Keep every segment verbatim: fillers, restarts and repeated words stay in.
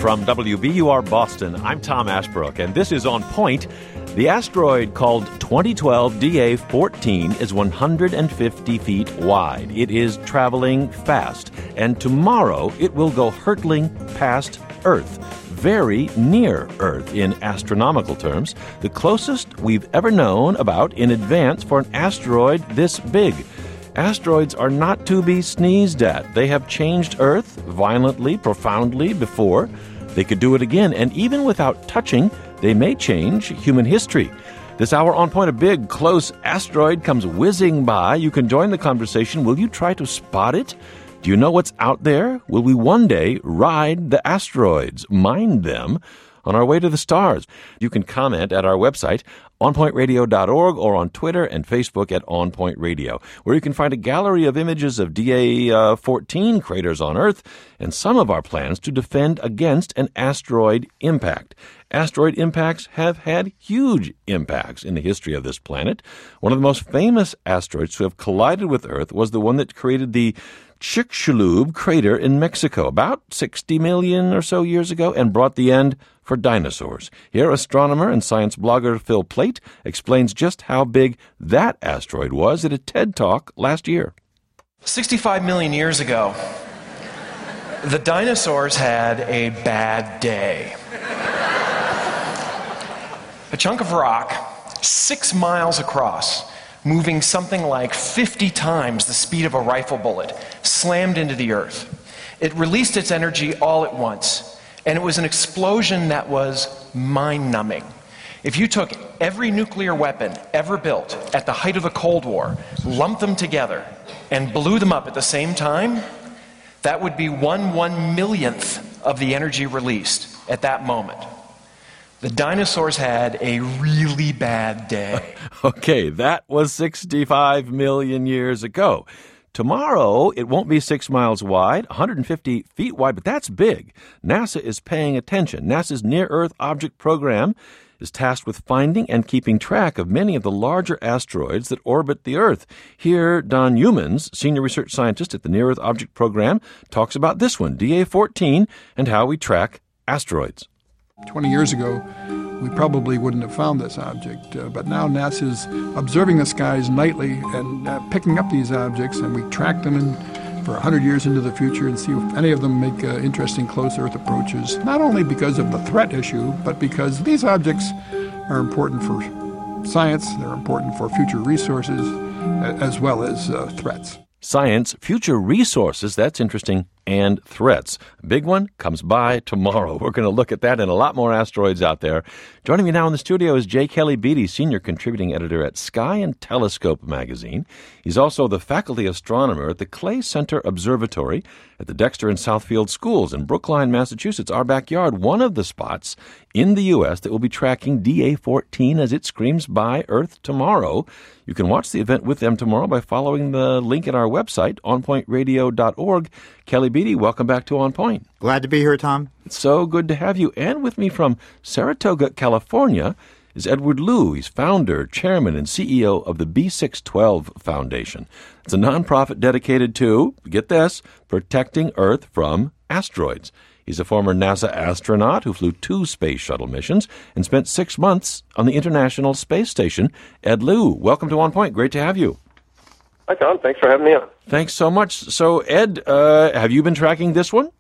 From W B U R Boston, I'm Tom Ashbrook, and this is On Point. The asteroid called twenty twelve D A fourteen is one hundred fifty feet wide. It is traveling fast, and tomorrow it will go hurtling past Earth, very near Earth in astronomical terms, the closest we've ever known about in advance for an asteroid this big. Asteroids are not to be sneezed at. They have changed Earth violently, profoundly before. They could do it again, and even without touching, they may change human history. This hour on Point, a big, close asteroid comes whizzing by. You can join the conversation. Will you try to spot it? Do you know what's out there? Will we one day ride the asteroids, mind them, on our way to the stars? You can comment at our website, on point radio dot org, or on Twitter and Facebook at On Point Radio, where you can find a gallery of images of D A fourteen craters on Earth and some of our plans to defend against an asteroid impact. Asteroid impacts have had huge impacts in the history of this planet. One of the most famous asteroids to have collided with Earth was the one that created the Chicxulub crater in Mexico about sixty million or so years ago and brought the end for dinosaurs. Here, astronomer and science blogger Phil Plait explains just how big that asteroid was at a TED Talk last year. sixty-five million years ago, the dinosaurs had a bad day. A chunk of rock, six miles across, moving something like fifty times the speed of a rifle bullet, slammed into the Earth. It released its energy all at once, and it was an explosion that was mind-numbing. If you took every nuclear weapon ever built at the height of the Cold War, lumped them together, and blew them up at the same time, that would be one one-millionth of the energy released at that moment. The dinosaurs had a really bad day. Okay, that was sixty-five million years ago. Tomorrow, it won't be six miles wide, one hundred fifty feet wide, but that's big. NASA is paying attention. NASA's Near-Earth Object Program is tasked with finding and keeping track of many of the larger asteroids that orbit the Earth. Here, Don Youmans, senior research scientist at the Near-Earth Object Program, talks about this one, D A fourteen, and how we track asteroids. twenty years ago, we probably wouldn't have found this object, uh, but now NASA's observing the skies nightly and uh, picking up these objects, and we track them in, for one hundred years into the future and see if any of them make uh, interesting close Earth approaches, not only because of the threat issue, but because these objects are important for science, they're important for future resources, as well as uh, threats. Science, future resources, that's interesting, and threats. A big one comes by tomorrow. We're going to look at that and a lot more asteroids out there. Joining me now in the studio is J. Kelly Beatty, senior contributing editor at Sky and Telescope magazine. He's also the faculty astronomer at the Clay Center Observatory at the Dexter and Southfield Schools in Brookline, Massachusetts, our backyard, one of the spots in the U S that will be tracking D A fourteen as it screams by Earth tomorrow. You can watch the event with them tomorrow by following the link at our website, on point radio dot org. Kelly Beatty, welcome back to On Point. Glad to be here, Tom. It's so good to have you. And with me from Saratoga, California, is Edward Lu. He's founder, chairman, and C E O of the B six twelve Foundation. It's a nonprofit dedicated to, get this, protecting Earth from asteroids. He's a former NASA astronaut who flew two space shuttle missions and spent six months on the International Space Station. Ed Lu, welcome to On Point. Great to have you. Hi, Tom. Thanks for having me on. Thanks so much. So, Ed, uh, have you been tracking this one?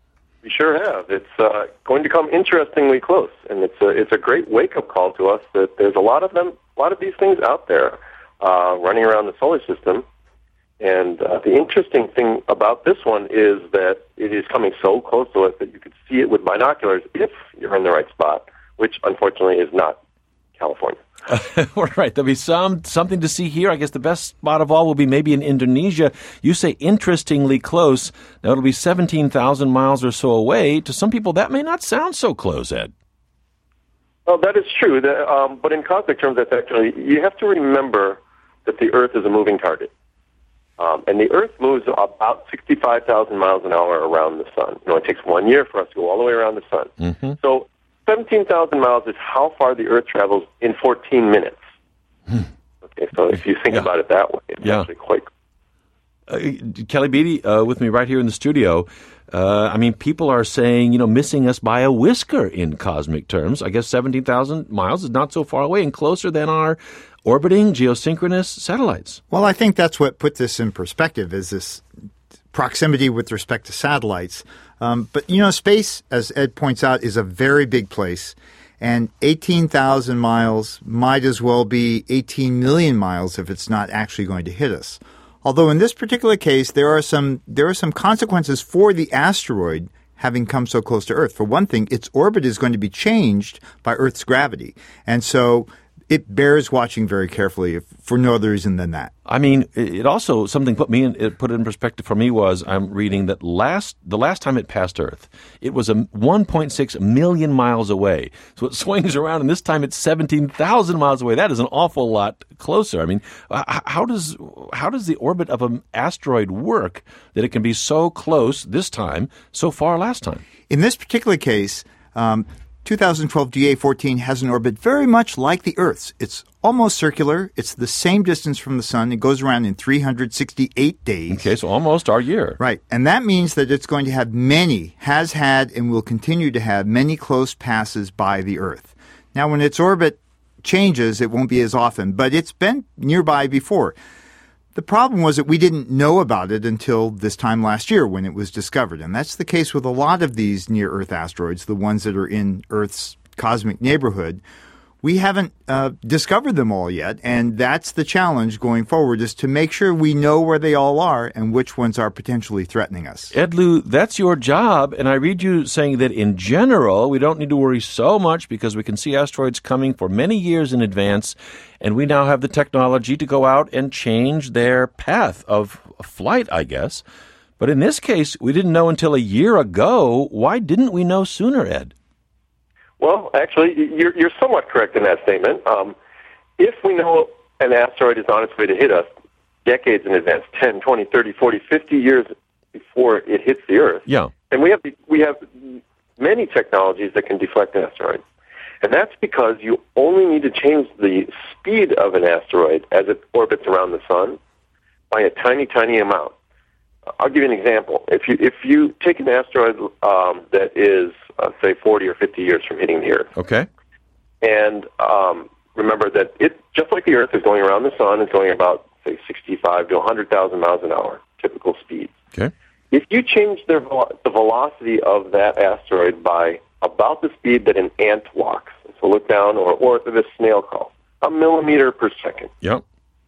We sure have. It's uh, going to come interestingly close, and it's a, it's a great wake-up call to us that there's a lot of them, a lot of these things out there uh, running around the solar system. And uh, the interesting thing about this one is that it is coming so close to us that you could see it with binoculars if you're in the right spot, which unfortunately is not California. Right. There'll be some something to see here. I guess the best spot of all will be maybe in Indonesia. You say interestingly close. Now, it'll be seventeen thousand miles or so away. To some people, that may not sound so close, Ed. Well, that is true. That, um, but in cosmic terms, that's actually, you have to remember that the Earth is a moving target. Um, and the Earth moves about sixty-five thousand miles an hour around the sun. You know, it takes one year for us to go all the way around the sun. Mm-hmm. So seventeen thousand miles is how far the Earth travels in fourteen minutes. Hmm. Okay, so if you think Yeah. about it that way, it's Yeah. actually quite Uh, Kelly Beatty uh, with me right here in the studio. Uh, I mean, people are saying, you know, missing us by a whisker in cosmic terms. I guess seventeen thousand miles is not so far away and closer than our orbiting geosynchronous satellites. Well, I think that's what put this in perspective, is this proximity with respect to satellites. Um, but, you know, space, as Ed points out, is a very big place. And eighteen thousand miles might as well be eighteen million miles if it's not actually going to hit us. Although in this particular case, there are some there are some consequences for the asteroid having come so close to Earth. For one thing, its orbit is going to be changed by Earth's gravity. And so it bears watching very carefully, if, for no other reason than that. I mean, it also, something put me in, it put it in perspective for me was, I'm reading that last, the last time it passed Earth, it was a one point six million miles away. So it swings around, and this time it's seventeen thousand miles away. That is an awful lot closer. I mean, how does, how does the orbit of an asteroid work that it can be so close this time, so far last time? In this particular case, um, two thousand twelve D A fourteen has an orbit very much like the Earth's. It's almost circular. It's the same distance from the sun. It goes around in three hundred sixty-eight days. Okay, so almost our year. Right. And that means that it's going to have many, has had, and will continue to have many close passes by the Earth. Now, when its orbit changes, it won't be as often, but it's been nearby before. The problem was that we didn't know about it until this time last year when it was discovered. And that's the case with a lot of these near-Earth asteroids, the ones that are in Earth's cosmic neighborhood. We haven't uh, discovered them all yet, and that's the challenge going forward, is to make sure we know where they all are and which ones are potentially threatening us. Ed Lu, that's your job, and I read you saying that in general, we don't need to worry so much because we can see asteroids coming for many years in advance, and we now have the technology to go out and change their path of flight, I guess. But in this case, we didn't know until a year ago. Why didn't we know sooner, Ed? Well, actually, you're, you're somewhat correct in that statement. Um, if we know an asteroid is on its way to hit us decades in advance, ten, twenty, thirty, forty, fifty years before it hits the Earth, yeah. and we have we have many technologies that can deflect asteroids. And that's because you only need to change the speed of an asteroid as it orbits around the sun by a tiny, tiny amount. I'll give you an example. If you if you take an asteroid um, that is, uh, say, forty or fifty years from hitting the Earth, okay, and um, remember that it, just like the Earth, is going around the sun, it's going about, say, sixty-five to one hundred thousand miles an hour, typical speed. Okay. If you change the, the velocity of that asteroid by about the speed that an ant walks, so look down, or, or the snail crawl, a millimeter per second. Yep.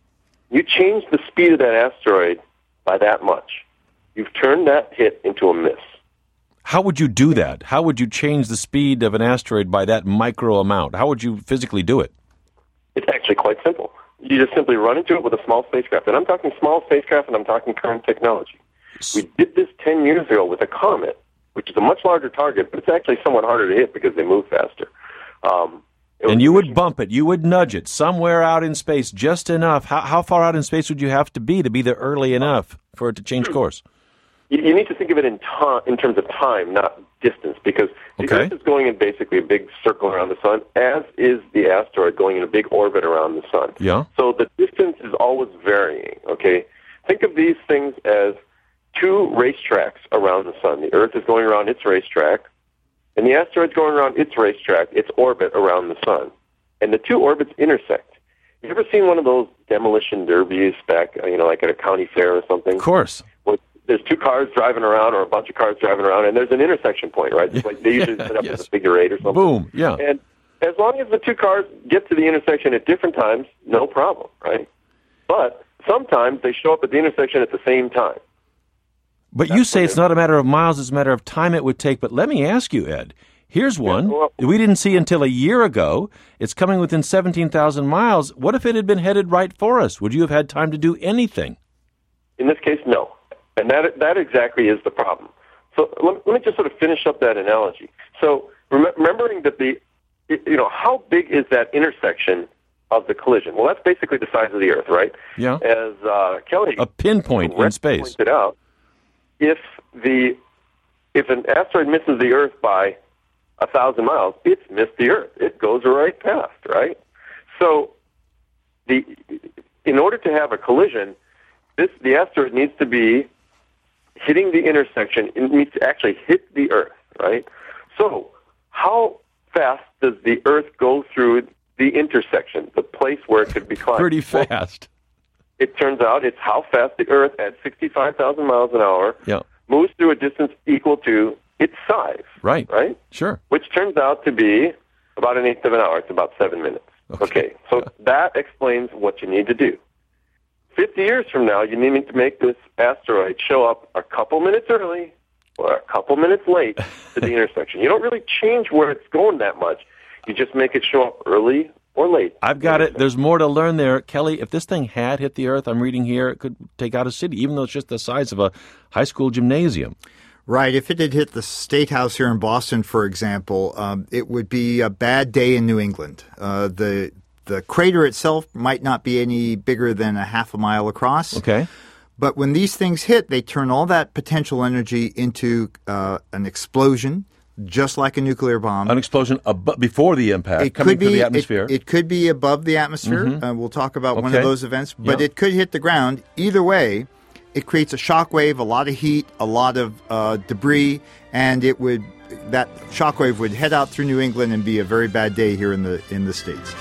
You change the speed of that asteroid by that much. You've turned that hit into a miss. How would you do that? How would you change the speed of an asteroid by that micro amount? How would you physically do it? It's actually quite simple. You just simply run into it with a small spacecraft. And I'm talking small spacecraft, and I'm talking current technology. We did this ten years ago with a comet, which is a much larger target, but it's actually somewhat harder to hit because they move faster. Um, and you would bump it. You would nudge it somewhere out in space, just enough. How, how far out in space would you have to be to be there early enough for it to change course? You, you need to think of it in, to- in terms of time, not distance, because the okay. Earth is going in basically a big circle around the sun, as is the asteroid going in a big orbit around the sun. Yeah. So the distance is always varying, okay? Think of these things as two racetracks around the sun. The Earth is going around its racetrack, and the asteroid's going around its racetrack, its orbit around the sun. And the two orbits intersect. You ever seen one of those demolition derbies back, you know, like at a county fair or something? Of course. Well, there's two cars driving around or a bunch of cars driving around, and there's an intersection point, right? It's like they usually set up yes. as a figure eight or something. Boom, yeah. And as long as the two cars get to the intersection at different times, no problem, right? But sometimes they show up at the intersection at the same time. But That's you say it's not a matter of miles, it's a matter of time it would take. But let me ask you, Ed, here's one yeah, well, we didn't see until a year ago. It's coming within seventeen thousand miles. What if it had been headed right for us? Would you have had time to do anything? In this case, no. And that that exactly is the problem. So let, let me just sort of finish up that analogy. So rem- remembering that the, you know, how big is that intersection of the collision? Well, that's basically the size of the Earth, right? Yeah. As uh, Kelly a pinpoint in space pointed out, if the if an asteroid misses the Earth by a thousand miles, it's missed the Earth. It goes right past, right? So the in order to have a collision, this the asteroid needs to be hitting the intersection, it needs to actually hit the Earth, right? So how fast does the Earth go through the intersection, the place where it could be climbed? Pretty fast. Well, it turns out it's how fast the Earth at sixty-five thousand miles an hour yeah. moves through a distance equal to its size. Right. Right? Sure. Which turns out to be about an eighth of an hour. It's about seven minutes. Okay. okay. So yeah. that explains what you need to do. fifty years from now, you need to make this asteroid show up a couple minutes early or a couple minutes late to the intersection. You don't really change where it's going that much. You just make it show up early or late. I've got it. There's more to learn there. Kelly, if this thing had hit the Earth, I'm reading here, it could take out a city, even though it's just the size of a high school gymnasium. Right. If it had hit the State House here in Boston, for example, um, it would be a bad day in New England. Uh, the the crater itself might not be any bigger than a half a mile across. Okay. But when these things hit, they turn all that potential energy into uh, an explosion, just like a nuclear bomb. An explosion ab- before the impact, it coming could be, through the atmosphere. It, it could be above the atmosphere. Mm-hmm. Uh, we'll talk about okay. one of those events. But yeah. it could hit the ground. Either way, it creates a shock wave, a lot of heat, a lot of uh, debris, and it would that shock wave would head out through New England and be a very bad day here in the in the States.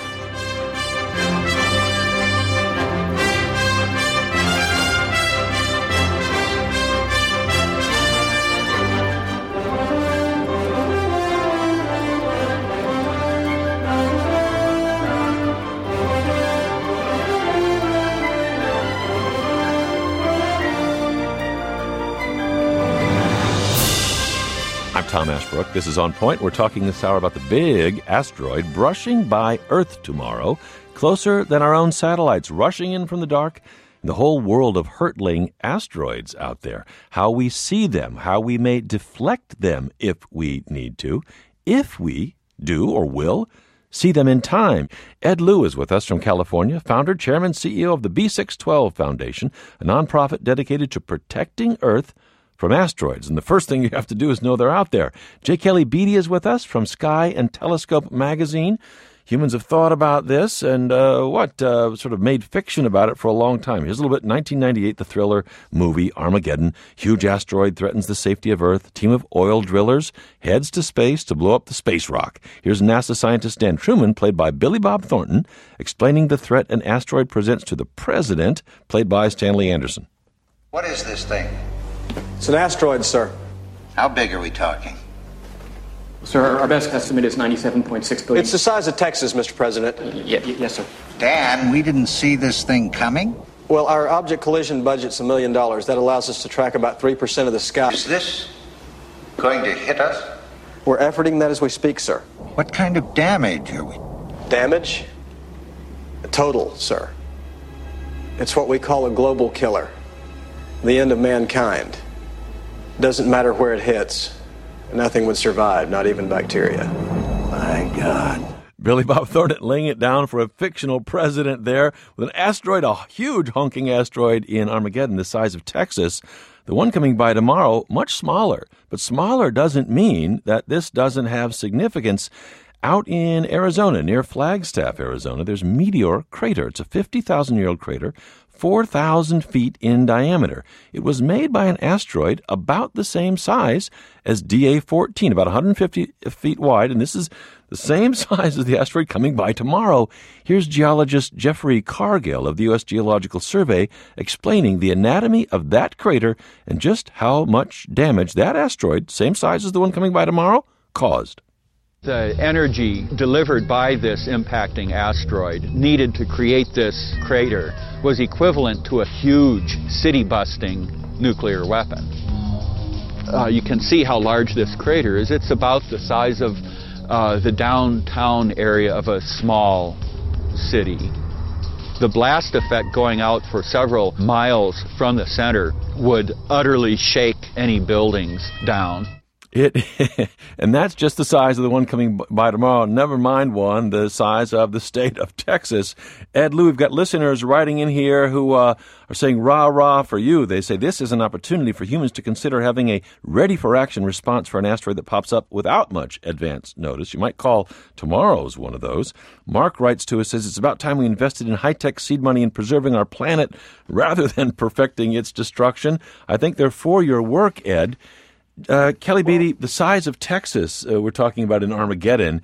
Tom Ashbrook. This is On Point. We're talking this hour about the big asteroid brushing by Earth tomorrow, closer than our own satellites, rushing in from the dark. The whole world of hurtling asteroids out there, how we see them, how we may deflect them if we need to, if we do or will see them in time. Ed Lieu is with us from California, founder, chairman, C E O of the B six twelve Foundation, a nonprofit dedicated to protecting Earth from asteroids. And the first thing you have to do is know they're out there. J. Kelly Beatty is with us from Sky and Telescope magazine. Humans have thought about this and uh, what uh, sort of made fiction about it for a long time. Here's a little bit. nineteen ninety-eight, the thriller movie Armageddon. Huge asteroid threatens the safety of Earth. A team of oil drillers heads to space to blow up the space rock. Here's NASA scientist Dan Truman, played by Billy Bob Thornton, explaining the threat an asteroid presents to the president, played by Stanley Anderson. What is this thing? It's an asteroid, sir. How big are we talking? Sir, our best estimate is ninety-seven point six billion. It's the size of Texas, Mister President. Uh, y- y- yes, sir. Dan, we didn't see this thing coming? Well, our object collision budget's a million dollars. That allows us to track about three percent of the sky. Is this going to hit us? We're efforting that as we speak, sir. What kind of damage are we? Damage? Total, sir. It's what we call a global killer. The end of mankind. Doesn't matter where it hits. Nothing would survive, not even bacteria. My God. Billy Bob Thornton laying it down for a fictional president there with an asteroid, a huge honking asteroid in Armageddon the size of Texas. The one coming by tomorrow, much smaller. But smaller doesn't mean that this doesn't have significance. Out in Arizona, near Flagstaff, Arizona, there's Meteor Crater. It's a fifty thousand year old crater, four thousand feet in diameter. It was made by an asteroid about the same size as D A fourteen, about one hundred fifty feet wide, and this is the same size as the asteroid coming by tomorrow. Here's geologist Jeffrey Cargill of the U S Geological Survey explaining the anatomy of that crater and just how much damage that asteroid, same size as the one coming by tomorrow, caused. The energy delivered by this impacting asteroid needed to create this crater was equivalent to a huge city-busting nuclear weapon. Uh, you can see how large this crater is. It's about the size of uh, the downtown area of a small city. The blast effect going out for several miles from the center would utterly shake any buildings down. It, and that's just the size of the one coming by tomorrow. Never mind one, the size of the state of Texas. Ed Lou, we've got listeners writing in here who uh, are saying, rah, rah for you. They say this is an opportunity for humans to consider having a ready-for-action response for an asteroid that pops up without much advance notice. You might call tomorrow's one of those. Mark writes to us, says it's about time we invested in high-tech seed money in preserving our planet rather than perfecting its destruction. I think they're for your work, Ed. Uh, Kelly Beatty, the size of Texas uh, we're talking about in Armageddon,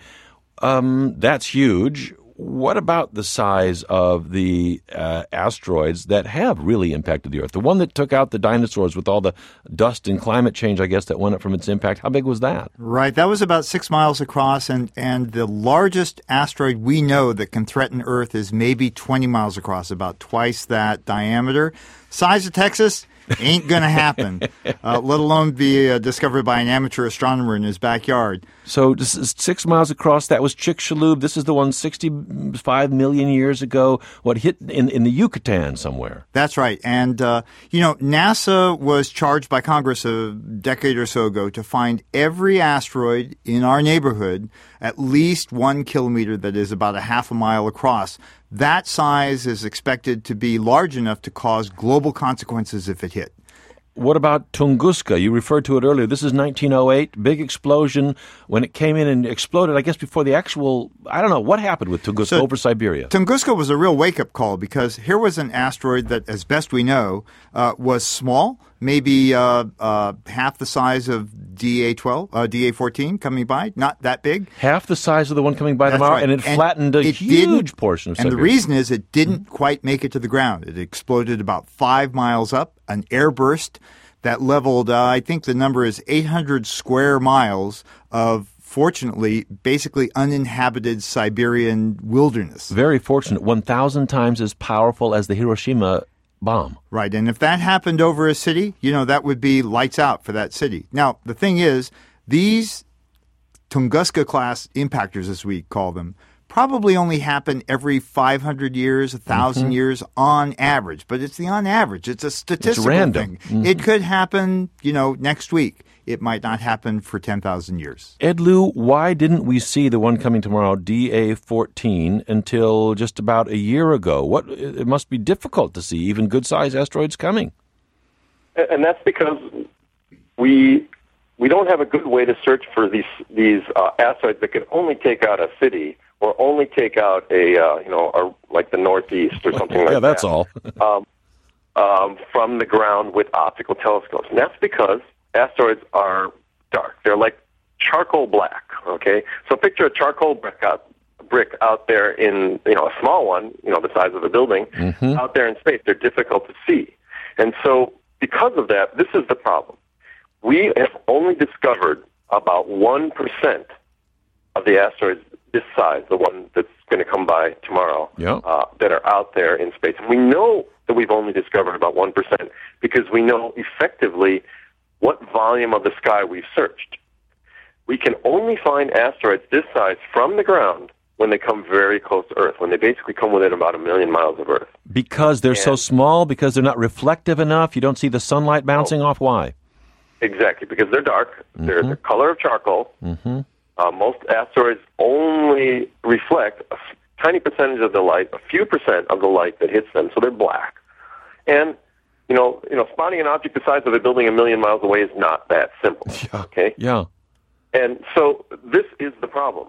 um, that's huge. What about the size of the uh, asteroids that have really impacted the Earth? The one that took out the dinosaurs with all the dust and climate change, I guess, that went up from its impact, how big was that? Right, that was about six miles across, and, and the largest asteroid we know that can threaten Earth is maybe twenty miles across, about twice that diameter. Size of Texas? Ain't going to happen, uh, let alone be uh, discovered by an amateur astronomer in his backyard. So this is six miles across. That was Chicxulub. This is the one sixty-five million years ago, what hit in, in the Yucatan somewhere. That's right. And, uh, you know, NASA was charged by Congress a decade or so ago to find every asteroid in our neighborhood at least one kilometer that is about a half a mile across. That size is expected to be large enough to cause global consequences if it hit. What about Tunguska? You referred to it earlier. This is nineteen oh eight, big explosion when it came in and exploded, I guess, before the actual, I don't know, what happened with Tunguska so, over Siberia? Tunguska was a real wake-up call because here was an asteroid that, as best we know, uh, was small, maybe uh, uh, half the size of D A twelve, uh, D A fourteen coming by, not that big. Half the size of the one coming by That's tomorrow, right. and it and flattened a it huge portion of and Siberia. And the reason is it didn't mm-hmm. quite make it to the ground. It exploded about five miles up, an airburst that leveled, uh, I think the number is eight hundred square miles of, fortunately, basically uninhabited Siberian wilderness. Very fortunate. one thousand times as powerful as the Hiroshima bomb. Right, and if that happened over a city, you know, that would be lights out for that city. Now, the thing is, these Tunguska-class impactors, as we call them, probably only happen every five hundred years, one thousand mm-hmm. years on average. But it's the on average. It's a statistical it's random. thing. Mm-hmm. It could happen, you know, next week. It might not happen for ten thousand years. Ed Lou, why didn't we see the one coming tomorrow, D A fourteen, until just about a year ago? What? It must be difficult to see even good-sized asteroids coming. And that's because we we don't have a good way to search for these these uh, asteroids that can only take out a city or only take out a uh, you know a, like the Northeast or something like that. Yeah, that's all. um, um, from the ground with optical telescopes, and that's because asteroids are dark. They're like charcoal black, okay? So picture a charcoal brick out, brick out there in, you know, a small one, you know, the size of a building, mm-hmm. out there in space. They're difficult to see. And so because of that, this is the problem. We have only discovered about one percent of the asteroids this size, the one that's going to come by tomorrow, yeah. uh, that are out there in space. And we know that we've only discovered about one percent because we know effectively what volume of the sky we've searched. We can only find asteroids this size from the ground when they come very close to Earth, when they basically come within about a million miles of Earth. Because they're and, so small, because they're not reflective enough, you don't see the sunlight bouncing oh, off? Why? Exactly, because they're dark. Mm-hmm. They're the color of charcoal. Mm-hmm. Uh, most asteroids only reflect a tiny percentage of the light, a few percent of the light that hits them, so they're black. And You know, you know, spotting an object the size of a building a million miles away is not that simple. Yeah. Okay. Yeah. And so this is the problem.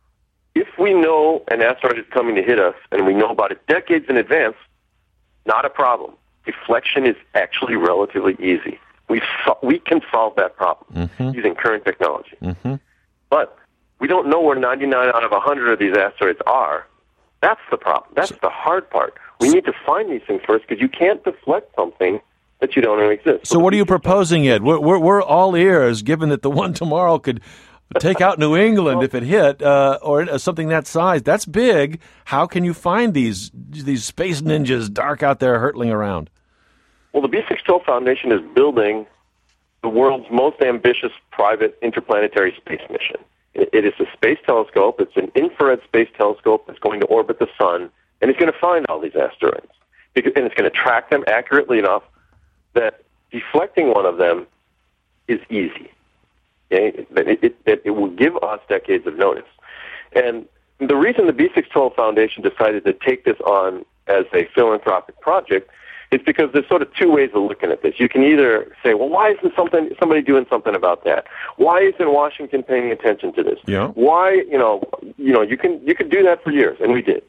If we know an asteroid is coming to hit us, and we know about it decades in advance, not a problem. Deflection is actually relatively easy. We so- we can solve that problem mm-hmm. using current technology. Mm-hmm. But we don't know where ninety-nine out of one hundred of these asteroids are. That's the problem. That's the hard part. We need to find these things first because you can't deflect something that you don't know exists. So what are you proposing, Ed? We're, we're, we're all ears, given that the one tomorrow could take out New England well, if it hit, uh, or something that size. That's big. How can you find these these space ninjas dark out there hurtling around? Well, the B six twelve Foundation is building the world's most ambitious private interplanetary space mission. It is a space telescope. It's an infrared space telescope that's going to orbit the sun, and it's going to find all these asteroids. And it's going to track them accurately enough that deflecting one of them is easy. Okay, that it, it, that it will give us decades of notice. And the reason the B six twelve Foundation decided to take this on as a philanthropic project is because there's sort of two ways of looking at this. You can either say, well, why isn't something somebody doing something about that? Why isn't Washington paying attention to this? Yeah. Why, you know, you know, you can you can do that for years, and we did.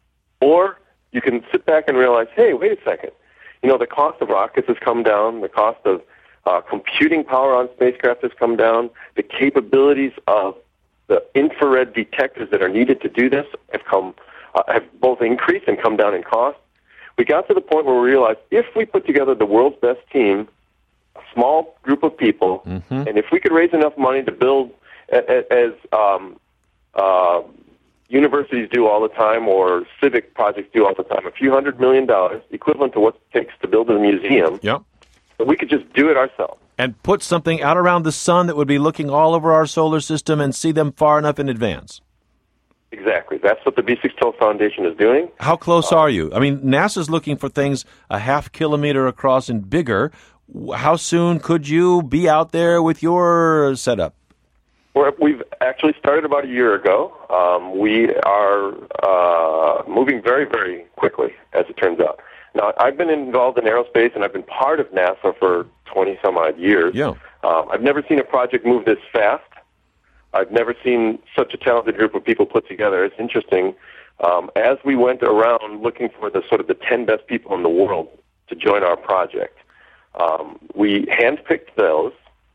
Or you can sit back and realize, hey, wait a second. You know, the cost of rockets has come down. The cost of uh, computing power on spacecraft has come down. The capabilities of the infrared detectors that are needed to do this have come uh, have both increased and come down in cost. We got to the point where we realized if we put together the world's best team, a small group of people, mm-hmm. and if we could raise enough money to build, as um, uh, universities do all the time or civic projects do all the time, a few hundred million dollars, equivalent to what it takes to build a museum, yep. but we could just do it ourselves. And put something out around the sun that would be looking all over our solar system and see them far enough in advance. Exactly. That's what the B six twelve Foundation is doing. How close uh, are you? I mean, NASA's looking for things a half kilometer across and bigger. How soon could you be out there with your setup? We're, we've actually started about a year ago. Um, we are uh, moving very, very quickly, as it turns out. Now, I've been involved in aerospace, and I've been part of NASA for twenty-some-odd years. Yeah. Um, I've never seen a project move this fast. I've never seen such a talented group of people put together. It's interesting. Um, as we went around looking for the sort of the ten best people in the world to join our project, um, we handpicked those,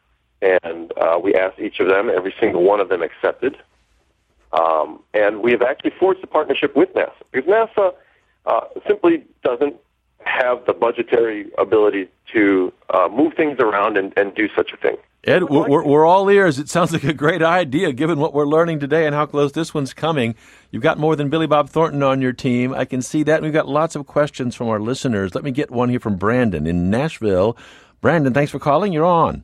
and uh, we asked each of them. Every single one of them accepted. Um, and we have actually forged a partnership with NASA, because NASA uh, simply doesn't have the budgetary ability to uh, move things around and, and do such a thing. Ed, we're, we're all ears. It sounds like a great idea, given what we're learning today and how close this one's coming. You've got more than Billy Bob Thornton on your team. I can see that. And we've got lots of questions from our listeners. Let me get one here from Brandon in Nashville. Brandon, thanks for calling. You're on.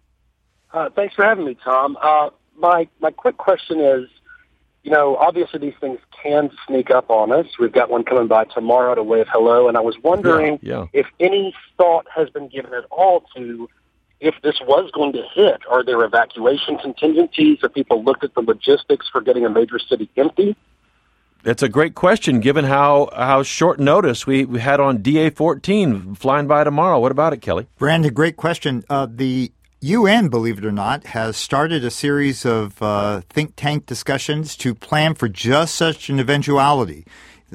Uh, thanks for having me, Tom. Uh, my my quick question is, you know, obviously these things can sneak up on us. We've got one coming by tomorrow to wave hello, and I was wondering yeah, yeah. if any thought has been given at all to if this was going to hit. Are there evacuation contingencies? Have people looked at the logistics for getting a major city empty? That's a great question, given how, how short notice we, we had on D A fourteen flying by tomorrow. What about it, Kelly? Brandon, great question. Uh, the U N, believe it or not, has started a series of uh, think tank discussions to plan for just such an eventuality.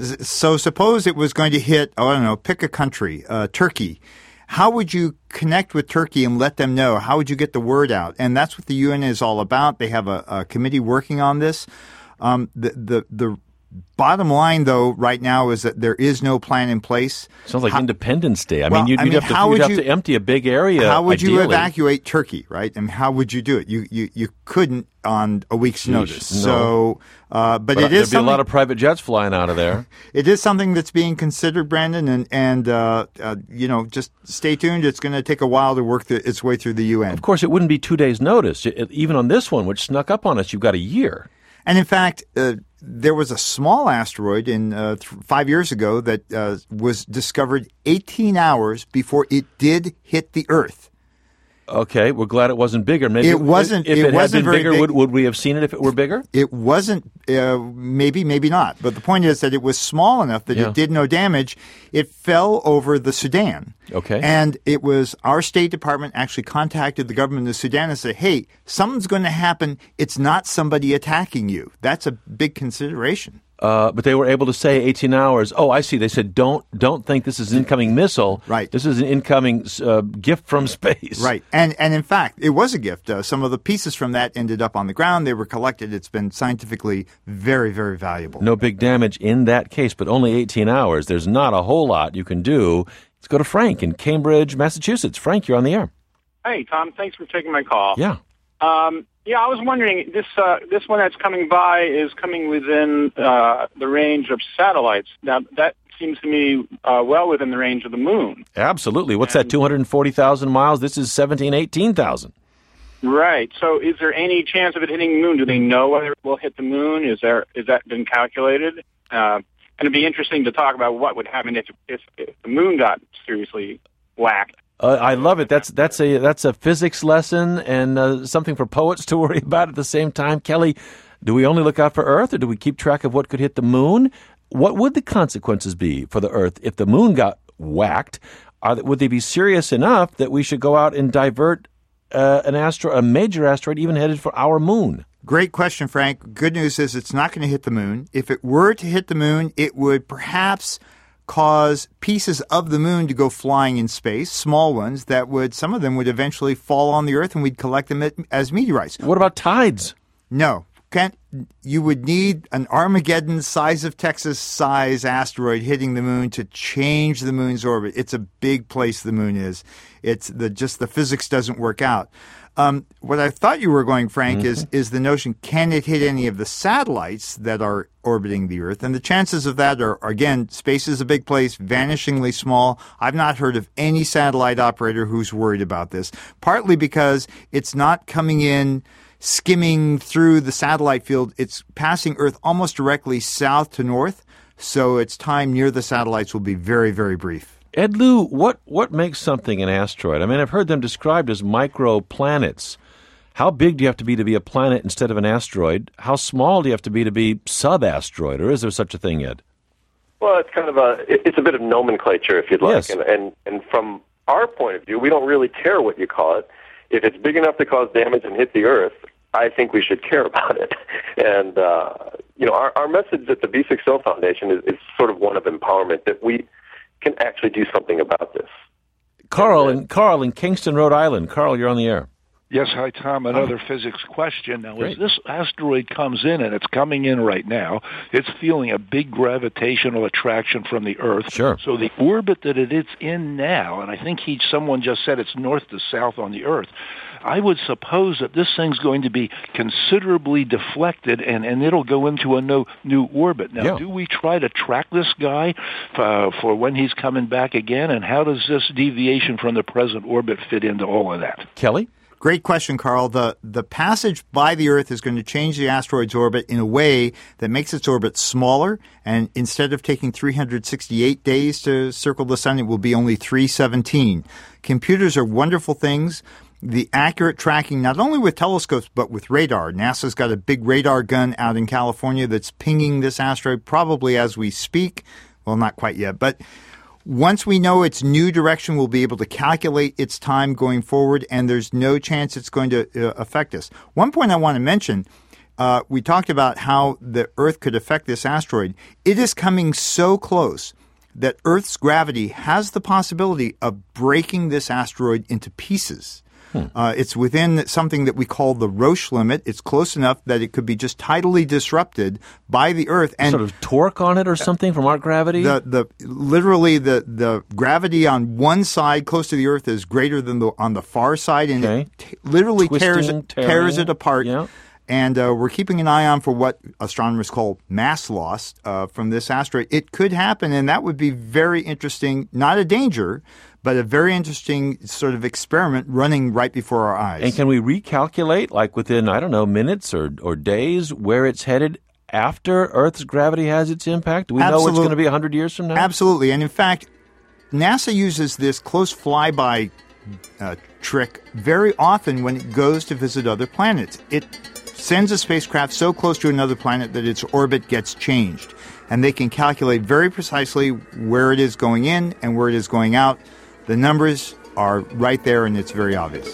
So suppose it was going to hit, oh, I don't know, pick a country, uh, Turkey. How would you connect with Turkey and let them know? How would you get the word out? And that's what the U N is all about. They have a, a committee working on this. Um, the, the, the bottom line, though, right now is that there is no plan in place. Sounds like how, Independence Day. I well, mean, you'd, I you'd mean, have, to, how you'd would have you, to empty a big area. How would ideally. you evacuate Turkey, right? And how would you do it? You you, you couldn't on a week's Jeez, notice. No. So, uh, but, but it is there'd be a lot of private jets flying out of there. It is something that's being considered, Brandon, and and uh, uh, you know, just stay tuned. It's going to take a while to work the, its way through the U N. Of course, it wouldn't be two days' notice. It, even on this one, which snuck up on us, you've got a year. And in fact, uh, there was a small asteroid in uh, th- five years ago that uh, was discovered eighteen hours before it did hit the Earth. Okay, we're glad it wasn't bigger. Maybe it wasn't. If it, it wasn't had been bigger, big. would, would we have seen it if it were bigger? It wasn't. Uh, maybe, maybe not. But the point is that it was small enough that yeah. it did no damage. It fell over the Sudan. Okay. And it was our State Department actually contacted the government of Sudan and said, hey, something's going to happen. It's not somebody attacking you. That's a big consideration. Uh, but they were able to say eighteen hours. Oh, I see. They said, don't don't think this is an incoming missile. Right. This is an incoming uh, gift from space. Right. And and in fact, it was a gift. Uh, some of the pieces from that ended up on the ground. They were collected. It's been scientifically very, very valuable. No big damage in that case, but only eighteen hours. There's not a whole lot you can do. Let's go to Frank in Cambridge, Massachusetts. Frank, you're on the air. Hey, Tom. Thanks for taking my call. Yeah. Um, yeah, I was wondering, this uh, this one that's coming by is coming within uh, the range of satellites. Now, that seems to me uh, well within the range of the moon. Absolutely. What's and, that, two hundred forty thousand miles? This is seventeen, eighteen thousand. Right. So is there any chance of it hitting the moon? Do they know whether it will hit the moon? Is there is that been calculated? Uh, and it'd be interesting to talk about what would happen if, if, if the moon got seriously whacked. Uh, I love it. That's that's a that's a physics lesson and uh, something for poets to worry about at the same time. Kelly, do we only look out for Earth, or do we keep track of what could hit the moon? What would the consequences be for the Earth if the moon got whacked? Are, would they be serious enough that we should go out and divert uh, an asteroid, a major asteroid, even headed for our moon? Great question, Frank. Good news is it's not going to hit the moon. If it were to hit the moon, it would perhaps cause pieces of the moon to go flying in space, small ones that would, some of them would eventually fall on the Earth and we'd collect them as meteorites. What about tides? No. Can't, you would need an Armageddon size of Texas size asteroid hitting the moon to change the moon's orbit. It's a big place the moon is. It's the, just the physics doesn't work out. Um, what I thought you were going, Frank, mm-hmm. is is the notion, can it hit any of the satellites that are orbiting the Earth? And the chances of that are, again, space is a big place, vanishingly small. I've not heard of any satellite operator who's worried about this, partly because it's not coming in skimming through the satellite field. It's passing Earth almost directly south to north, so its time near the satellites will be very, very brief. Ed Lu, what, what makes something an asteroid? I mean, I've heard them described as microplanets. How big do you have to be to be a planet instead of an asteroid? How small do you have to be to be sub-asteroid, or is there such a thing, Ed? Well, it's kind of a, it's a bit of nomenclature, if you'd like. Yes. And, and, and from our point of view, we don't really care what you call it. If it's big enough to cause damage and hit the Earth, I think we should care about it. And, uh, you know, our, our message at the B six O Foundation is, is sort of one of empowerment, that we can actually do something about this. Carl in, Carl in Kingston, Rhode Island. Carl, you're on the air. Yes, hi, Tom. Another oh. physics question. Now, Great. as this asteroid comes in, and it's coming in right now, it's feeling a big gravitational attraction from the Earth. Sure. So the orbit that it is in now, and I think he, someone just said it's north to south on the Earth, I would suppose that this thing's going to be considerably deflected, and, and it'll go into a no, new orbit. Now, yeah. do we try to track this guy uh, for when he's coming back again, and how does this deviation from the present orbit fit into all of that? Kelly? Great question, Carl. The the passage by the Earth is going to change the asteroid's orbit in a way that makes its orbit smaller, and instead of taking three hundred sixty-eight days to circle the sun, it will be only three hundred seventeen. Computers are wonderful things. The accurate tracking, not only with telescopes, but with radar. NASA's got a big radar gun out in California that's pinging this asteroid probably as we speak. Well, not quite yet, but once we know its new direction, we'll be able to calculate its time going forward, and there's no chance it's going to uh, affect us. One point I want to mention, uh, we talked about how the Earth could affect this asteroid. It is coming so close that Earth's gravity has the possibility of breaking this asteroid into pieces. Hmm. Uh, it's within something that we call the Roche limit. It's close enough that it could be just tidally disrupted by the Earth. And sort of torque on it or something from our gravity? The the literally the, the gravity on one side close to the Earth is greater than the on the far side, and okay. it t- literally Twisting, tears it, tearing. tears it apart. Yeah. And uh, we're keeping an eye on for what astronomers call mass loss uh, from this asteroid. It could happen, and that would be very interesting. Not a danger, but a very interesting sort of experiment running right before our eyes. And can we recalculate, like within, I don't know, minutes or, or days, where it's headed after Earth's gravity has its impact? Do we Absolutely. know it's going to be one hundred years from now? Absolutely. And in fact, NASA uses this close flyby uh, trick very often when it goes to visit other planets. It sends a spacecraft so close to another planet that its orbit gets changed. And they can calculate very precisely where it is going in and where it is going out. The numbers are right there, and it's very obvious.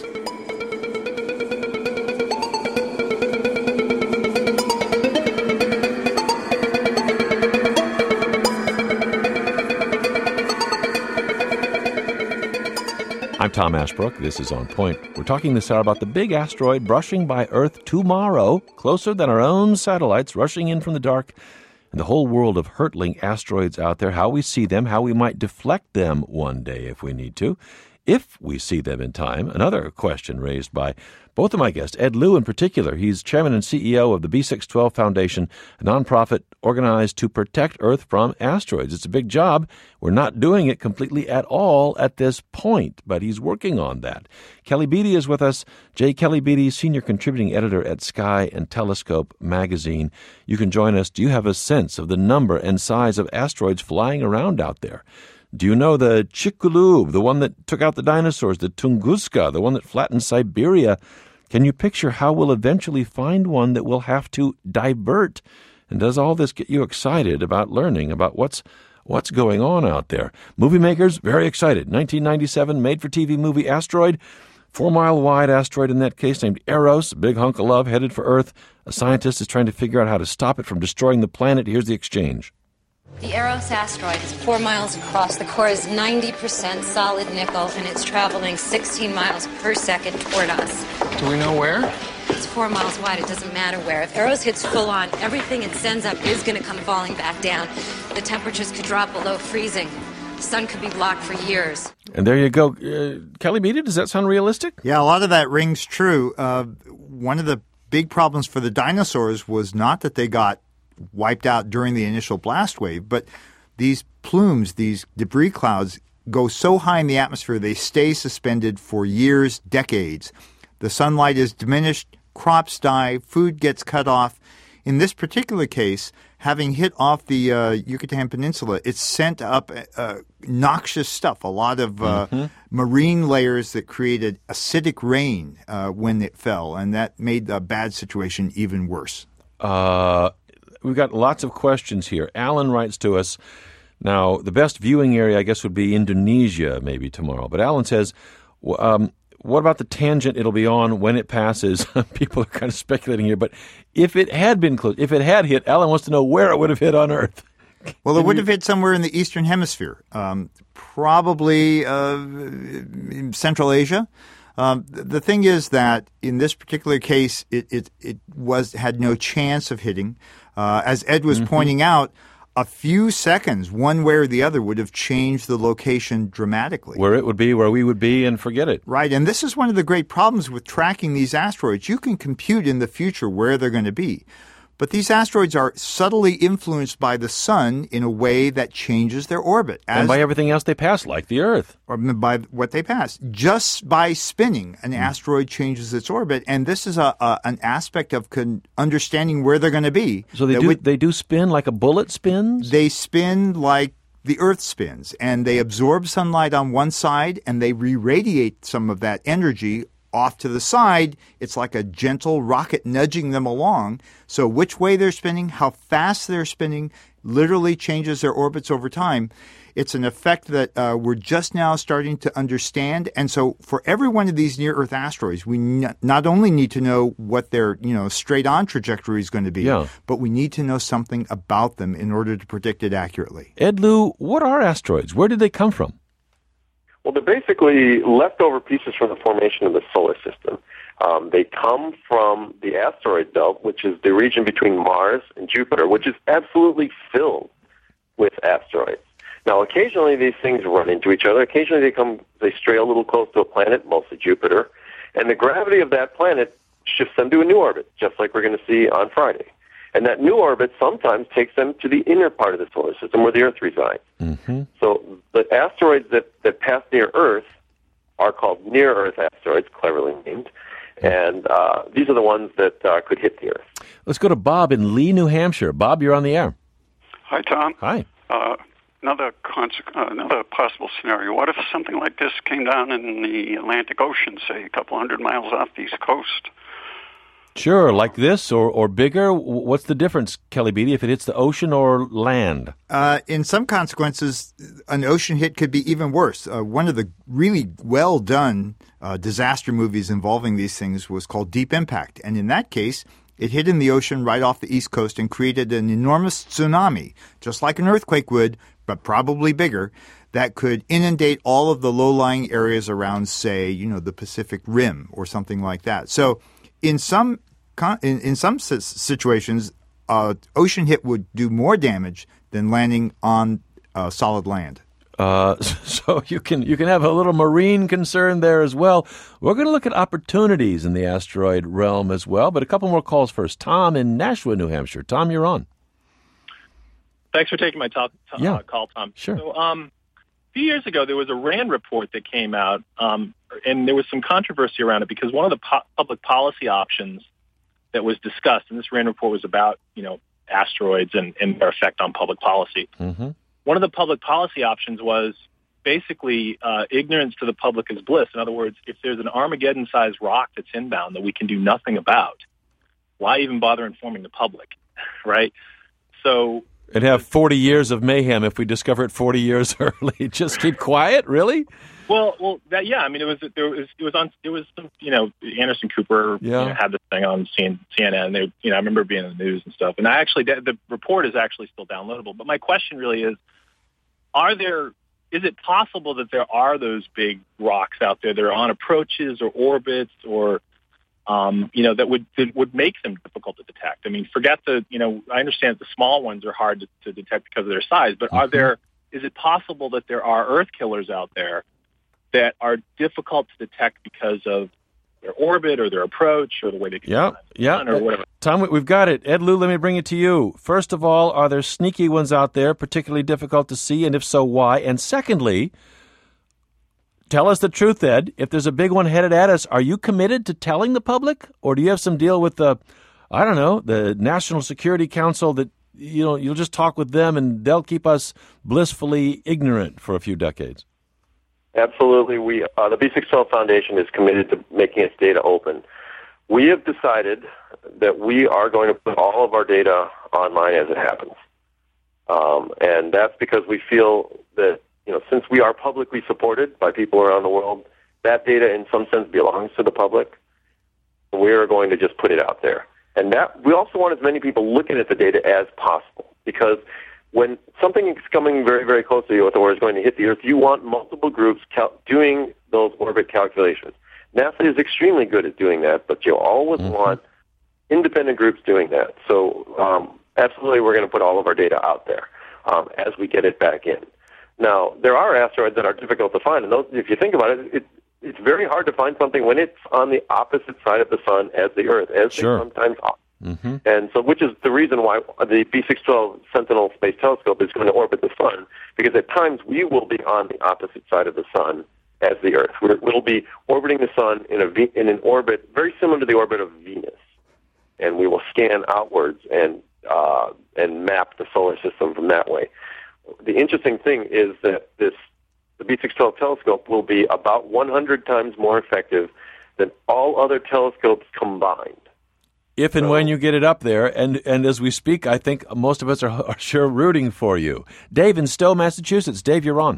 I'm Tom Ashbrook. This is On Point. We're talking this hour about the big asteroid brushing by Earth tomorrow, closer than our own satellites rushing in from the dark, and the whole world of hurtling asteroids out there, how we see them, how we might deflect them one day if we need to, if we see them in time. Another question raised by both of my guests, Ed Lu in particular. He's chairman and C E O of the B six twelve Foundation, a nonprofit organized to protect Earth from asteroids. It's a big job. We're not doing it completely at all at this point, but he's working on that. Kelly Beatty is with us. Jay Kelly Beatty, senior contributing editor at Sky and Telescope magazine. You can join us. Do you have a sense of the number and size of asteroids flying around out there? Do you know the Chicxulub, the one that took out the dinosaurs, the Tunguska, the one that flattened Siberia? Can you picture how we'll eventually find one that we'll have to divert? And does all this get you excited about learning about what's what's going on out there? Movie makers, very excited. nineteen ninety-seven made-for-T V movie Asteroid, four-mile-wide asteroid in that case named Eros, a big hunk of love headed for Earth. A scientist is trying to figure out how to stop it from destroying the planet. Here's the exchange. The Eros asteroid is four miles across. The core is ninety percent solid nickel, and it's traveling sixteen miles per second toward us. Do we know where? It's four miles wide. It doesn't matter where. If Eros hits full on, everything it sends up is going to come falling back down. The temperatures could drop below freezing. The sun could be blocked for years. And there you go. Uh, Kelly Beatty, does that sound realistic? Yeah, a lot of that rings true. Uh, one of the big problems for the dinosaurs was not that they got wiped out during the initial blast wave, but these plumes, these debris clouds, go so high in the atmosphere they stay suspended for years, decades. The sunlight is diminished, crops die, food gets cut off. In this particular case, having hit off the uh, Yucatan Peninsula, it sent up uh, noxious stuff, a lot of uh, mm-hmm. marine layers that created acidic rain uh, when it fell, and that made the bad situation even worse. Uh, we've got lots of questions here. Alan writes to us. Now, the best viewing area, I guess, would be Indonesia maybe tomorrow. But Alan says, um, what about the tangent it'll be on when it passes? People are kind of speculating here. But if it had been close, if it had hit, Alan wants to know where it would have hit on Earth. Well, it would have hit somewhere in the Eastern Hemisphere, um, probably uh, in Central Asia. Um, the thing is that in this particular case, it, it, it was had no chance of hitting. Uh, as Ed was mm-hmm. pointing out, a few seconds, one way or the other, would have changed the location dramatically. Where it would be, where we would be, and forget it. Right, and this is one of the great problems with tracking these asteroids. You can compute in the future where they're going to be. But these asteroids are subtly influenced by the sun in a way that changes their orbit. As, and by everything else they pass, like the Earth. Or by what they pass. Just by spinning, an mm. asteroid changes its orbit, and this is a, a an aspect of con- understanding where they're going to be. So they do would, they do spin like a bullet spins? They spin like the Earth spins, and they absorb sunlight on one side, and they re-radiate some of that energy off to the side. It's like a gentle rocket nudging them along. So which way they're spinning, how fast they're spinning, literally changes their orbits over time. It's an effect that uh, we're just now starting to understand. And so for every one of these near-Earth asteroids, we n- not only need to know what their you know straight-on trajectory is going to be, yeah. but we need to know something about them in order to predict it accurately. Ed Lu, what are asteroids? Where did they come from? Well, they're basically leftover pieces from the formation of the solar system. Um, they come from the asteroid belt, which is the region between Mars and Jupiter, which is absolutely filled with asteroids. Now, occasionally these things run into each other. Occasionally they come, they stray a little close to a planet, mostly Jupiter, and the gravity of that planet shifts them to a new orbit, just like we're going to see on Friday. And that new orbit sometimes takes them to the inner part of the solar system where the Earth resides. Mm-hmm. So the asteroids that, that pass near Earth are called near-Earth asteroids, cleverly named. And uh, these are the ones that uh, could hit the Earth. Let's go to Bob in Lee, New Hampshire. Bob, you're on the air. Hi, Tom. Hi. Uh, another, conse- uh, another possible scenario. What if something like this came down in the Atlantic Ocean, say a couple hundred miles off the East Coast? Sure, like this or, or bigger. What's the difference, Kelly Beatty, if it hits the ocean or land? Uh, in some consequences, an ocean hit could be even worse. Uh, one of the really well-done uh, disaster movies involving these things was called Deep Impact. And in that case, it hit in the ocean right off the East Coast and created an enormous tsunami, just like an earthquake would, but probably bigger, that could inundate all of the low-lying areas around, say, you know, the Pacific Rim or something like that. So in some In, in some situations, uh, ocean hit would do more damage than landing on uh, solid land. Uh, so you can you can have a little marine concern there as well. We're going to look at opportunities in the asteroid realm as well, but a couple more calls first. Tom in Nashua, New Hampshire. Tom, you're on. Thanks for taking my top, top, yeah. uh, call, Tom. Sure. So, um, a few years ago, there was a RAND report that came out, um, and there was some controversy around it because one of the po- public policy options that was discussed, and this RAND report was about, you know, asteroids and, and their effect on public policy. Mm-hmm. one of the public policy options was basically uh, ignorance to the public is bliss. In other words, if there's an Armageddon-sized rock that's inbound that we can do nothing about, why even bother informing the public, right? So it'd have forty years of mayhem if we discover it forty years early. Just keep quiet, really? Well, well, that, yeah. I mean, it was there was it was on it was you know Anderson Cooper yeah. you know, had this thing on C N N. They you know I remember being in the news and stuff. And I actually the report is actually still downloadable. But my question really is: Are there is it possible that there are those big rocks out there that are on approaches or orbits or um, you know that would that would make them difficult to detect? I mean, forget the you know I understand the small ones are hard to, to detect because of their size, but mm-hmm. are there is it possible that there are Earth killers out there that are difficult to detect because of their orbit or their approach or the way they can yeah, yeah. or whatever? Tom, we've got it. Ed Lou, let me bring it to you. First of all, are there sneaky ones out there particularly difficult to see, and if so, why? And secondly, tell us the truth, Ed. If there's a big one headed at us, are you committed to telling the public, or do you have some deal with the, I don't know, the National Security Council that you know you'll just talk with them and they'll keep us blissfully ignorant for a few decades? Absolutely. We, uh, the B six twelve Foundation is committed to making its data open. We have decided that we are going to put all of our data online as it happens. Um, and that's because we feel that, you know, since we are publicly supported by people around the world, that data in some sense belongs to the public. We are going to just put it out there. And that we also want as many people looking at the data as possible, because when something is coming very, very close to you or is going to hit the Earth, you want multiple groups cal- doing those orbit calculations. NASA is extremely good at doing that, but you always mm-hmm. want independent groups doing that. So um, absolutely we're going to put all of our data out there um, as we get it back in. Now, there are asteroids that are difficult to find, and those, if you think about it, it, it's very hard to find something when it's on the opposite side of the sun as the Earth, as sure. they sometimes are. Mm-hmm. And so, which is the reason why the B six twelve Sentinel Space Telescope is going to orbit the sun, because at times we will be on the opposite side of the sun as the Earth. We're, we'll be orbiting the sun in a in an orbit very similar to the orbit of Venus, and we will scan outwards and uh, and map the solar system from that way. The interesting thing is that this the B six twelve telescope will be about one hundred times more effective than all other telescopes combined. If and so, when you get it up there, and, and as we speak, I think most of us are, are sure rooting for you. Dave in Stowe, Massachusetts. Dave, you're on.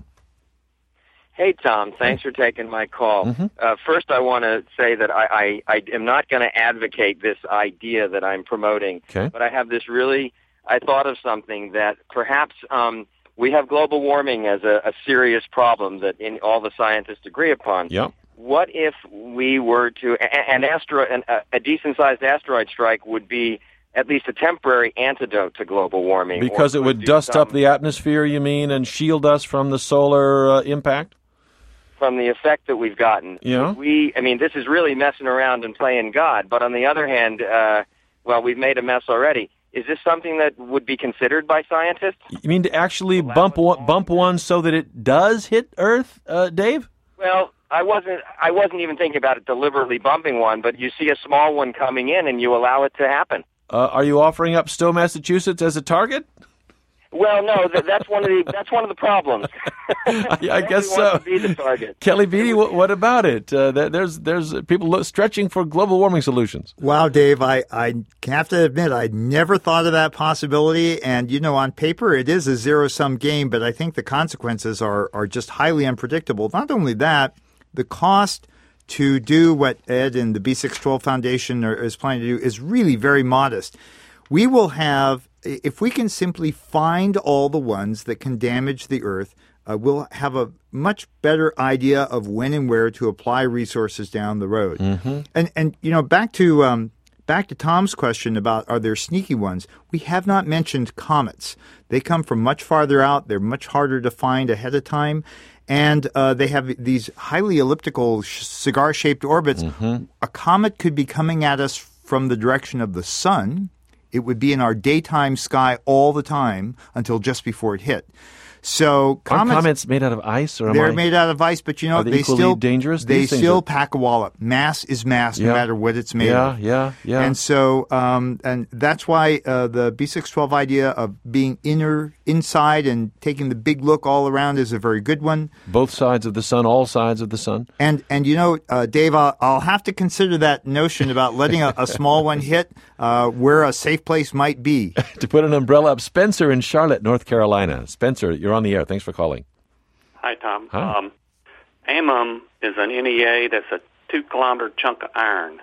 Hey, Tom. Thanks for taking my call. Mm-hmm. Uh, first, I want to say that I, I, I am not going to advocate this idea that I'm promoting, okay. but I have this really, I thought of something that perhaps um, we have global warming as a, a serious problem that in, all the scientists agree upon. Yep. What if we were to, an asteroid, an, a decent-sized asteroid strike would be at least a temporary antidote to global warming. Because it would dust up the atmosphere, you mean, and shield us from the solar uh, impact? From the effect that we've gotten. Yeah. We, I mean, this is really messing around and playing God, but on the other hand, uh, well, we've made a mess already. Is this something that would be considered by scientists? You mean to actually bump one, bump one so that it does hit Earth, uh, Dave? Well, I wasn't I wasn't even thinking about it deliberately bumping one, but you see a small one coming in and you allow it to happen. Uh, are you offering up Stowe, Massachusetts as a target? Well, no, that, that's one of the that's one of the problems. I, I guess so. To be the target. Kelly Beatty, what, what about it? Uh, there's there's people lo- stretching for global warming solutions. Wow, Dave, I, I have to admit I never thought of that possibility. And you know, on paper it is a zero sum game, but I think the consequences are are just highly unpredictable. Not only that, the cost to do what Ed and the B six twelve Foundation are, is planning to do is really very modest. We will have, if we can simply find all the ones that can damage the Earth, uh, we'll have a much better idea of when and where to apply resources down the road. Mm-hmm. And and you know, back to um, back to Tom's question about are there sneaky ones? We have not mentioned comets. They come from much farther out. They're much harder to find ahead of time. And uh, they have these highly elliptical sh- cigar-shaped orbits. Mm-hmm. A comet could be coming at us from the direction of the sun. It would be in our daytime sky all the time until just before it hit. So Aren't comets, comets made out of ice, or am they're I, made out of ice, but you know are they, they equally still dangerous? They These things still are- pack a wallop. Mass is mass, Yeah. no matter what it's made Yeah, of. yeah, yeah. And so, um, and that's why uh, the B six twelve idea of being inner, inside, and taking the big look all around is a very good one. Both sides of the sun, all sides of the sun. And and you know, uh, Dave, I'll, I'll have to consider that notion about letting a, a small one hit uh, where a safe place might be. To put an umbrella up, Spencer in Charlotte, North Carolina. Spencer, you're on the air. Thanks for calling. Hi, Tom. Hi. Um, amum is an N E A that's a two-kilometer chunk of iron.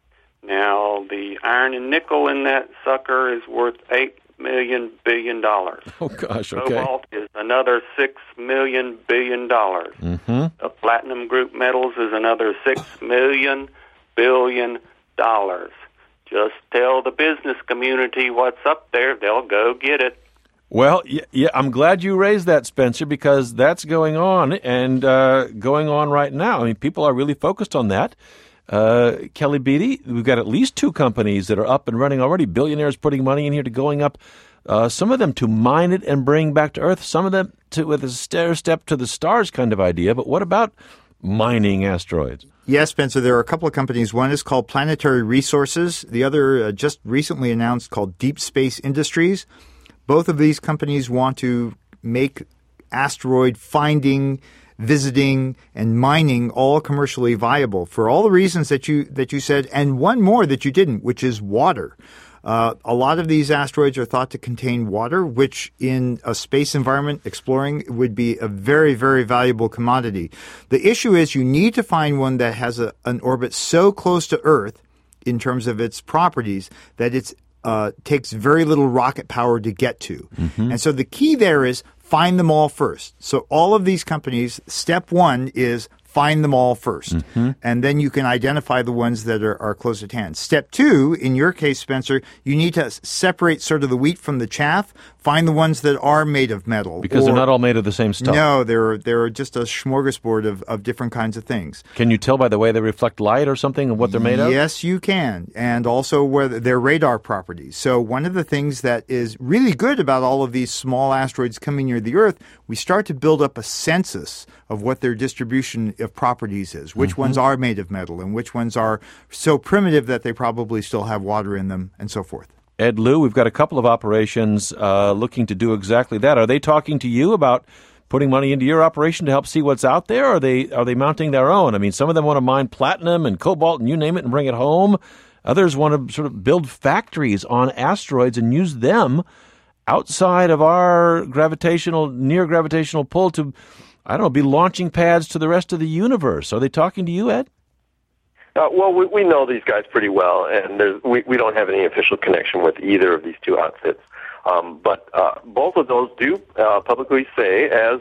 Now, the iron and nickel in that sucker is worth eight million billion dollars. Oh, gosh, okay. Cobalt is another six million billion dollars. Mm-hmm. The platinum group metals is another six million billion dollars. Just tell the business community what's up there; they'll go get it. Well, yeah, yeah, I'm glad you raised that, Spencer, because that's going on and uh, going on right now. I mean, people are really focused on that. Uh, Kelly Beatty, we've got at least two companies that are up and running already, billionaires putting money in here to going up, uh, some of them to mine it and bring back to Earth, some of them to with a stair step to the stars kind of idea. But what about mining asteroids? Yes, Spencer, there are a couple of companies. One is called Planetary Resources. The other, uh, just recently announced, called Deep Space Industries. Both of these companies want to make asteroid finding, visiting, and mining all commercially viable for all the reasons that you that you said, and one more that you didn't, which is water. Uh, a lot of these asteroids are thought to contain water, which in a space environment exploring would be a very, very valuable commodity. The issue is you need to find one that has a, an orbit so close to Earth in terms of its properties that it's Uh, takes very little rocket power to get to. Mm-hmm. And so the key there is find them all first. So all of these companies, step one is find them all first. Mm-hmm. And then you can identify the ones that are, are close at hand. Step two, in your case, Spencer, you need to s- separate sort of the wheat from the chaff, find the ones that are made of metal. Because or- they're not all made of the same stuff. No, they're, they're just a smorgasbord of, of different kinds of things. Can you tell by the way they reflect light or something of what they're made of? Yes, you can. And also where their radar properties. So one of the things that is really good about all of these small asteroids coming near the Earth, we start to build up a census of what their distribution of properties is, which Mhm. ones are made of metal and which ones are so primitive that they probably still have water in them and so forth. Ed Lou, we've got a couple of operations uh, looking to do exactly that. Are they talking to you about putting money into your operation to help see what's out there, or are they are they mounting their own? I mean, some of them want to mine platinum and cobalt and you name it and bring it home. Others want to sort of build factories on asteroids and use them outside of our gravitational, near gravitational pull to, I don't know, be launching pads to the rest of the universe. Are they talking to you, Ed? Uh, well, we, we know these guys pretty well, and there's, we, we don't have any official connection with either of these two outfits. Um, but uh, both of those do uh, publicly say, as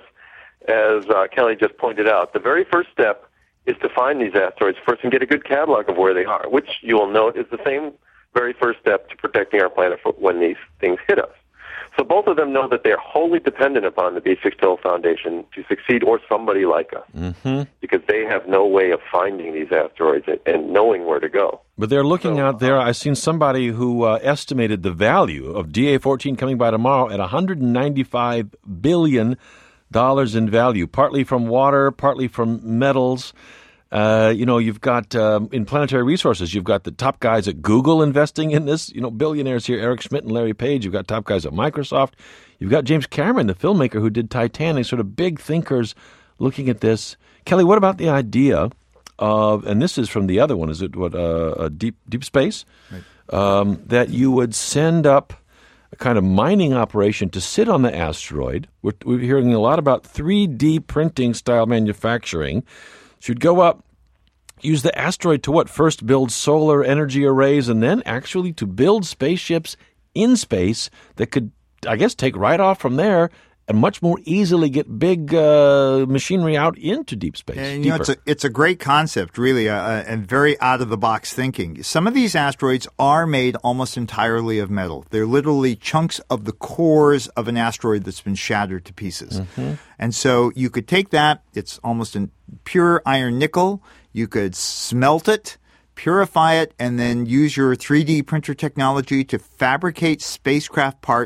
as uh, Kelly just pointed out, the very first step is to find these asteroids first and get a good catalog of where they are, which you will note is the same very first step to protecting our planet for when these things hit us. So both of them know that they're wholly dependent upon the B six twelve Foundation to succeed, or somebody like us, Mm-hmm. because they have no way of finding these asteroids and, and knowing where to go. But they're looking out there. I've seen somebody who uh, estimated the value of D A fourteen coming by tomorrow at one hundred ninety-five billion dollars in value, partly from water, partly from metals. Uh, you know, you've got, um, in Planetary Resources, you've got the top guys at Google investing in this, you know, billionaires here, Eric Schmidt and Larry Page. You've got top guys at Microsoft. You've got James Cameron, the filmmaker who did Titanic, sort of big thinkers looking at this. Kelly, what about the idea of, and this is from the other one, is it what, uh, a deep, deep space? Right. Um, that you would send up a kind of mining operation to sit on the asteroid. We're, we're hearing a lot about three D printing style manufacturing. So you'd go up, use the asteroid to what? First build solar energy arrays, and then actually to build spaceships in space that could, I guess, take right off from there and much more easily get big uh, machinery out into deep space. And, you know, it's a, it's a great concept, really, uh, and very out-of-the-box thinking. Some of these asteroids are made almost entirely of metal. They're literally chunks of the cores of an asteroid that's been shattered to pieces. Mm-hmm. And so you could take that, it's almost in pure iron nickel, you could smelt it, purify it, and then use your three D printer technology to fabricate spacecraft parts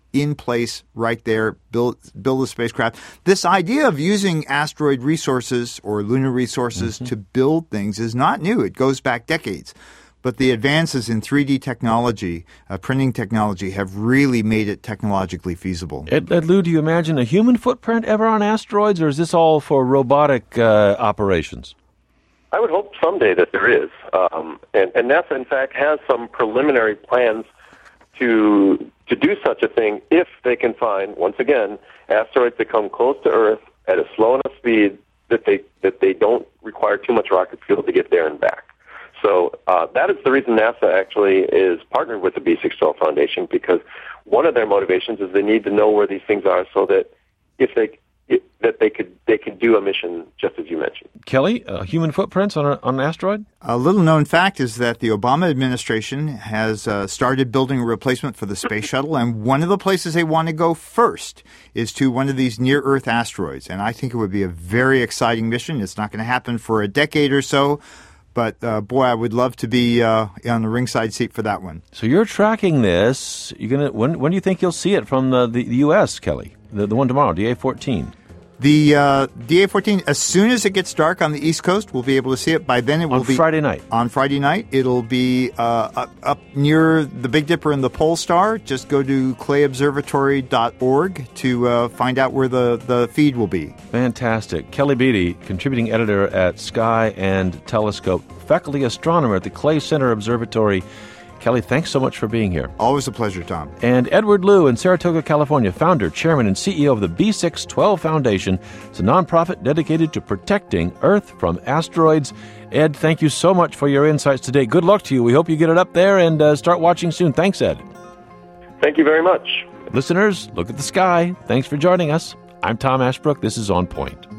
in place right there, build build a spacecraft. This idea of using asteroid resources or lunar resources mm-hmm. to build things is not new. It goes back decades. But the advances in three D technology, uh, printing technology, have really made it technologically feasible. Ed, Ed Lou, do you imagine a human footprint ever on asteroids, or is this all for robotic uh, operations? I would hope someday that there is. Um, and, and NASA, in fact, has some preliminary plans to to do such a thing if they can find, once again, asteroids that come close to Earth at a slow enough speed that they that they don't require too much rocket fuel to get there and back. So uh, that is the reason NASA actually is partnered with the B six twelve Foundation, because one of their motivations is they need to know where these things are so that if they it, that they could they could do a mission just as you mentioned. Kelly, uh, human footprints on, a, on an asteroid? A little known fact is that the Obama administration has uh, started building a replacement for the space shuttle, and one of the places they want to go first is to one of these near-Earth asteroids. And I think it would be a very exciting mission. It's not going to happen for a decade or so, but uh, boy, I would love to be uh, on the ringside seat for that one. So you're tracking this. You're gonna when when do you think you'll see it from the, the, the U S, Kelly? The, the one tomorrow, D A fourteen. The uh, D A fourteen, as soon as it gets dark on the East Coast, we'll be able to see it. By then it will on be... On Friday night. On Friday night. It'll be uh, up, up near the Big Dipper and the Pole Star. Just go to clay observatory dot org to uh, find out where the, the feed will be. Fantastic. Kelly Beatty, contributing editor at Sky and Telescope, faculty astronomer at the Clay Center Observatory. Kelly, thanks so much for being here. Always a pleasure, Tom. And Edward Liu in Saratoga, California, founder, chairman, and C E O of the B six twelve Foundation. It's a nonprofit dedicated to protecting Earth from asteroids. Ed, thank you so much for your insights today. Good luck to you. We hope you get it up there and uh, start watching soon. Thanks, Ed. Thank you very much. Listeners, look at the sky. Thanks for joining us. I'm Tom Ashbrook. This is On Point.